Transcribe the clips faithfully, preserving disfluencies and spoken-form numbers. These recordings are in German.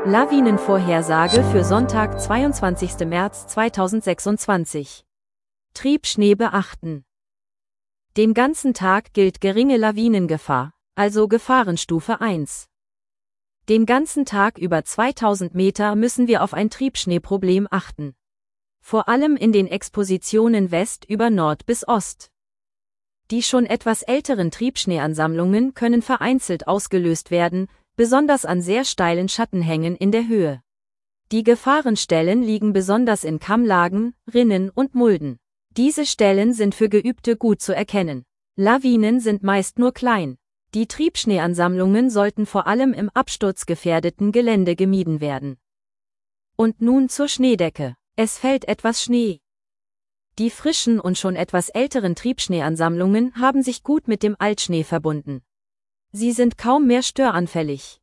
Lawinenvorhersage für Sonntag, zweiundzwanzigsten März zweitausendsechsundzwanzig. Triebschnee beachten. Den ganzen Tag gilt geringe Lawinengefahr, also Gefahrenstufe eins. Den ganzen Tag über zweitausend Meter müssen wir auf ein Triebschneeproblem achten. Vor allem in den Expositionen West über Nord bis Ost. Die schon etwas älteren Triebschneeansammlungen können vereinzelt ausgelöst werden, besonders an sehr steilen Schattenhängen in der Höhe. Die Gefahrenstellen liegen besonders in Kammlagen, Rinnen und Mulden. Diese Stellen sind für Geübte gut zu erkennen. Lawinen sind meist nur klein. Die Triebschneeansammlungen sollten vor allem im absturzgefährdeten Gelände gemieden werden. Und nun zur Schneedecke. Es fällt etwas Schnee. Die frischen und schon etwas älteren Triebschneeansammlungen haben sich gut mit dem Altschnee verbunden. Sie sind kaum mehr störanfällig.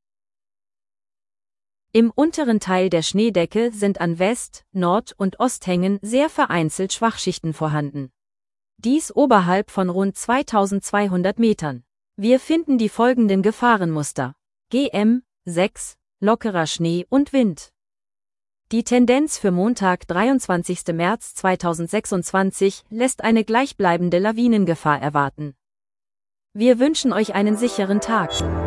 Im unteren Teil der Schneedecke sind an West-, Nord- und Osthängen sehr vereinzelt Schwachschichten vorhanden. Dies oberhalb von rund zweitausendzweihundert Metern. Wir finden die folgenden Gefahrenmuster: G M sechs, lockerer Schnee und Wind. Die Tendenz für Montag, dreiundzwanzigsten März zweitausendsechsundzwanzig, lässt eine gleichbleibende Lawinengefahr erwarten. Wir wünschen euch einen sicheren Tag.